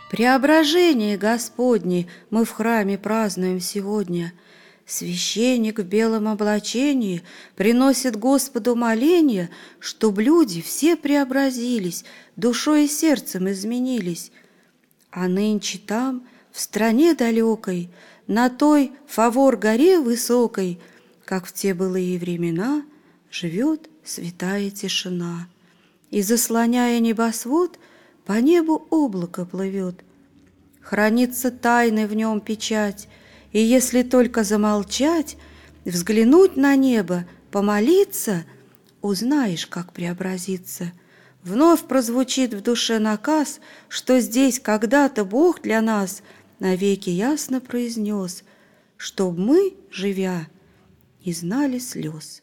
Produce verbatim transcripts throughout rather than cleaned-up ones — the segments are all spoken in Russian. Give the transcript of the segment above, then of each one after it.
Преображение Господне мы в храме празднуем сегодня. Священник в белом облачении приносит Господу моление, чтоб люди все преобразились, душой и сердцем изменились. А нынче там, в стране далекой, на той Фавор горе высокой, как в те былые времена, живет святая тишина. И, заслоняя небосвод, по небу облако плывет. Хранится тайной в нем печать, и если только замолчать, взглянуть на небо, помолиться, узнаешь, как преобразиться. Вновь прозвучит в душе наказ, что здесь когда-то Бог для нас навеки ясно произнес, чтоб мы, живя, не знали слез.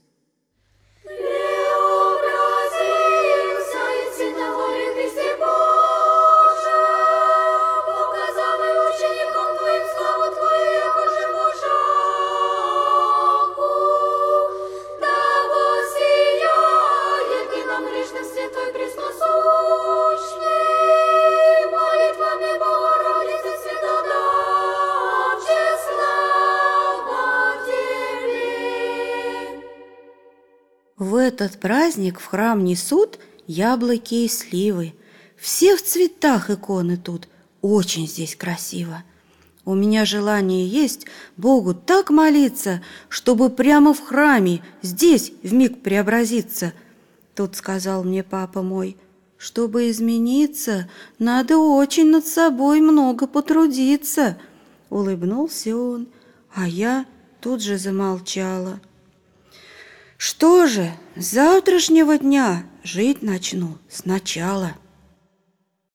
В этот праздник в храм несут яблоки и сливы. Все в цветах иконы тут, очень здесь красиво. У меня желание есть Богу так молиться, чтобы прямо в храме, здесь вмиг преобразиться. Тут сказал мне папа мой, чтобы измениться, надо очень над собой много потрудиться. Улыбнулся он, а я тут же замолчала. Что же, с завтрашнего дня жить начну сначала.